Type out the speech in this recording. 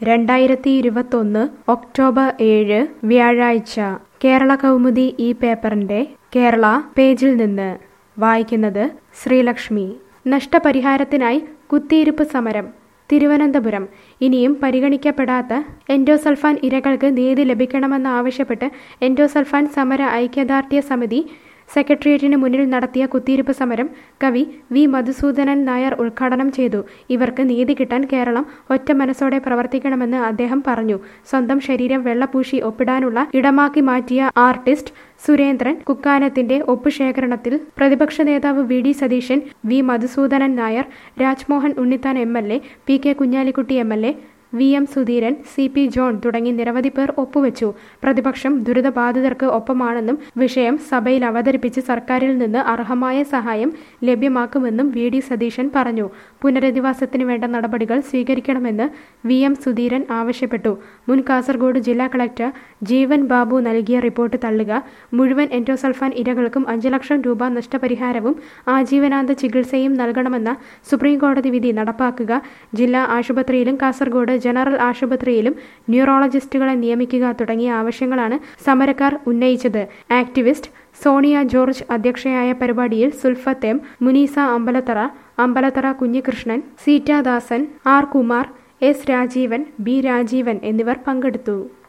2021 October 7 വ്യാഴാഴ്ച കേരള കൗമുദി ഈ പേപ്പറിന്റെ കേരള പേജിൽ നിന്ന് വായിക്കുന്നത് ശ്രീലക്ഷ്മി. നഷ്ടപരിഹാരത്തിനായി കുത്തിയിരിപ്പ് സമരം തിരുവനന്തപുരം. ഇനിയും പരിഗണിക്കപ്പെടാത്ത എൻഡോസൾഫാൻ ഇരകൾക്ക് നീതി ലഭിക്കണമെന്നാവശ്യപ്പെട്ട് എൻഡോസൾഫാൻ സമര ഐക്യദാർഢ്യ സമിതി സെക്രട്ടേറിയറ്റിന് മുന്നിൽ നടത്തിയ കുത്തിയിരിപ്പ് സമരം കവി വി മധുസൂദനൻ നായർ ഉദ്ഘാടനം ചെയ്തു. ഇവർക്ക് നീതി കിട്ടാൻ കേരളം ഒറ്റ മനസ്സോടെ പ്രവർത്തിക്കണമെന്ന് അദ്ദേഹം പറഞ്ഞു. സ്വന്തം ശരീരം വെള്ളപൂശി ഒപ്പിടാനുള്ള ഇടമാക്കി മാറ്റിയ ആർട്ടിസ്റ്റ് സുരേന്ദ്രൻ കുക്കാനത്തിന്റെ ഒപ്പുശേഖരണത്തിൽ പ്രതിപക്ഷ നേതാവ് V D Satheesan, V Madhusoodanan Nair, Rajmohan Unnithan MLA, PK Kunhalikutty MLA, VM Sudheeran, CP John തുടങ്ങി നിരവധി പേർ ഒപ്പുവെച്ചു. പ്രതിപക്ഷം ദുരിതബാധിതർക്ക് ഒപ്പമാണെന്നും വിഷയം സഭയിൽ അവതരിപ്പിച്ച് സർക്കാരിൽ നിന്ന് അർഹമായ സഹായം ലഭ്യമാക്കുമെന്നും വി ഡി സതീശൻ പറഞ്ഞു. പുനരധിവാസത്തിന് വേണ്ട നടപടികൾ സ്വീകരിക്കണമെന്ന് VM സുധീരൻ ആവശ്യപ്പെട്ടു. മുൻ കാസർഗോഡ് ജില്ലാ കളക്ടർ ജീവൻ ബാബു നൽകിയ റിപ്പോർട്ട് തള്ളുക, മുഴുവൻ എൻഡോസൾഫാൻ ഇരകൾക്കും 5 ലക്ഷം രൂപ നഷ്ടപരിഹാരവും ആജീവനാന്ത ചികിത്സയും നൽകണമെന്ന സുപ്രീംകോടതി വിധി നടപ്പാക്കുക, ജില്ലാ ആശുപത്രിയിലും കാസർഗോഡ് ജനറൽ ആശുപത്രിയിലും ന്യൂറോളജിസ്റ്റുകളെ നിയമിക്കുക തുടങ്ങിയ ആവശ്യങ്ങളാണ് സമരക്കാർ ഉന്നയിച്ചത്. ആക്ടിവിസ്റ്റ് സോണിയ ജോർജ് അധ്യക്ഷയായ പരിപാടിയിൽ സുൽഫത്ത് M, മുനീസ അമ്പലത്തറ കുഞ്ഞികൃഷ്ണൻ, സീറ്റ ദാസൻ, R Kumar, S Rajeevan, B Rajeevan എന്നിവർ പങ്കെടുത്തു.